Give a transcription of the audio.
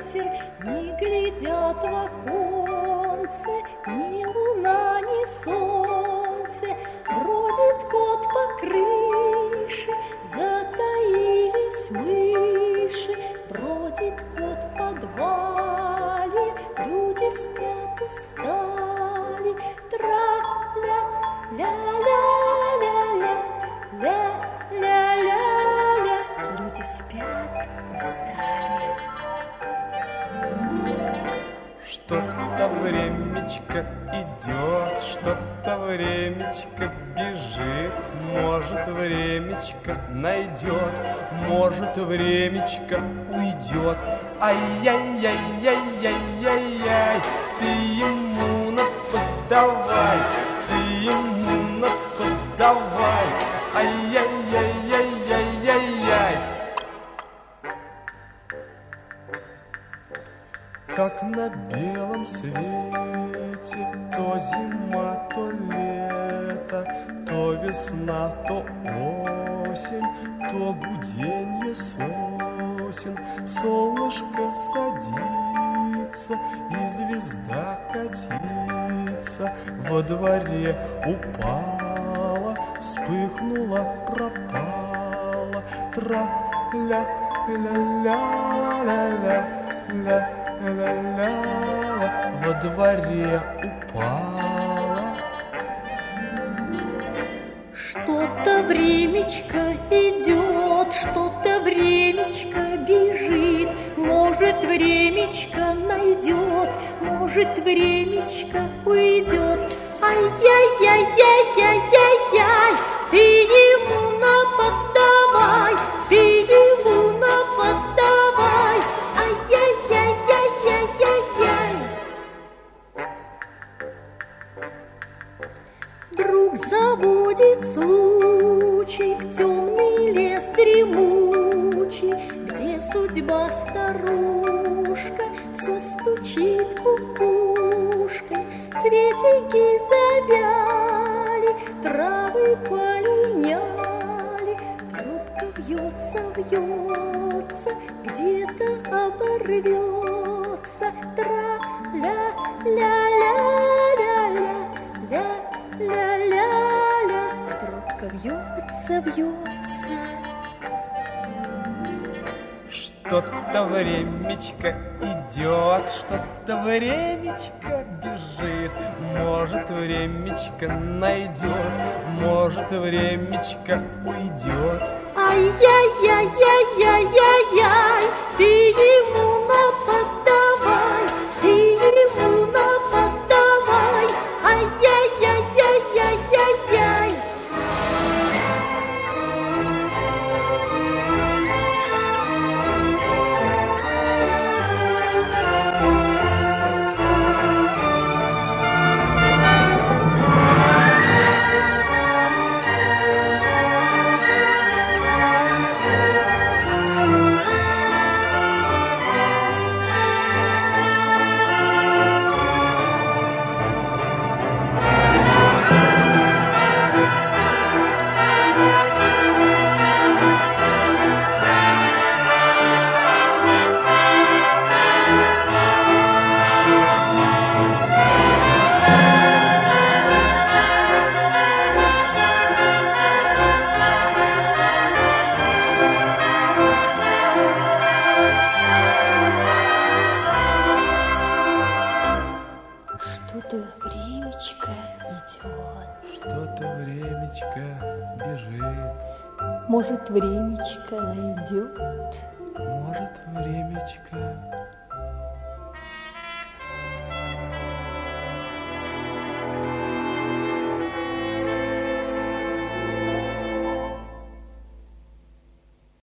ветер, не глядят в оконце, ни луна, ни солнце. Бродит кот по крыше, затаились мыши. Бродит кот в подвале, люди спят устали. Тра-ля-ля-ля-ля-ля-ля-ля-ля, люди спят устали. Что-то времечко идет, что-то времечко бежит. Может, времечко найдет, может, времечко уйдет. Ай-яй-яй-яй-яй-яй-яй, ты ему наподавай, ты ему наподавай. Ай-яй-яй-яй-яй-яй-яй. Как на белом свете, то зима, то лето, то весна, то осень, то гуденье сосен. Солнышко садится, и звезда катится. Во дворе упала, вспыхнула, пропала. Тра-ля-ля-ля-ля-ля. Ля-ля-ля, во дворе упала. Что-то времечко идет, что-то времечко бежит. Может, времечко найдет, может, времечко уйдет. Ай-яй-яй-яй-яй-яй-яй, ты ему наподавай, ты ему наподавай. Ай-яй-яй-яй-яй-яй-яй. Вдруг заводит случай в темный лес дремучий, где судьба старушка все стучит кукушкой. Цветики завяли, травы полиняли, трубка вьется, вьется, где-то оборвется. Тра-ля-ля-ля-ля-ля-ля-ля, трубка вьется, вьется. Что-то времечко идет, что-то времечко бежит. Может, времечко найдет, может, времечко уйдет. Ай-яй-яй-яй-яй-яй, ты ему наподавай, ты ему наподавай. Ай-яй-яй-яй-яй-яй-яй. Что-то времечко идет, Что-то времечко бежит, может, времечко найдет, может, времечко